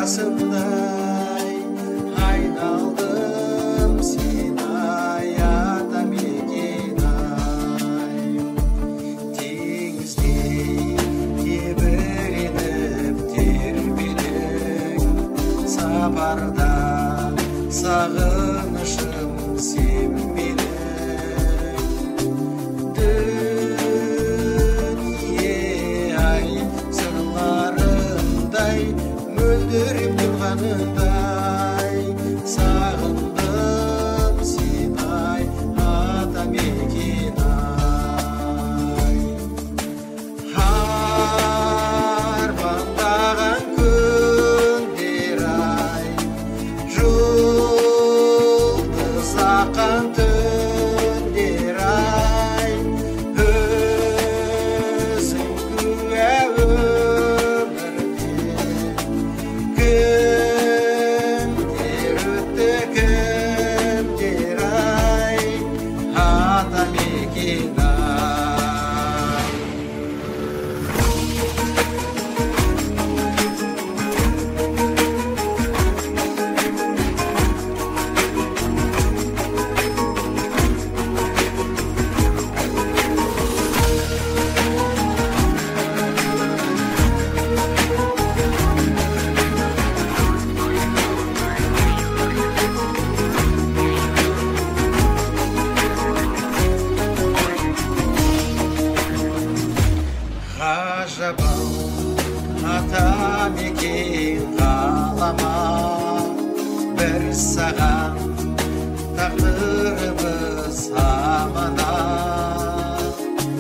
даласындай айналдым сен атамекен-ай. Теңіздей тебіреніп тербелең сапарда сағынышым сен менің. Дүние-ай сырларындай мөлдіреп тұрғанындай сағындым сен ай атамекен-ай. Армандаған күндер-ай жұлдыз аққан түндер-ай өзің куә өмірде кімдер өтті кімдер-ай атамекен-ай. Ғажап-ау атамекен қалама, бір саған тағдырымыз аманат.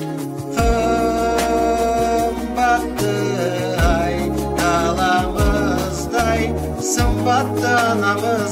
Қымбатты ай даламыздай сымбатты анамыз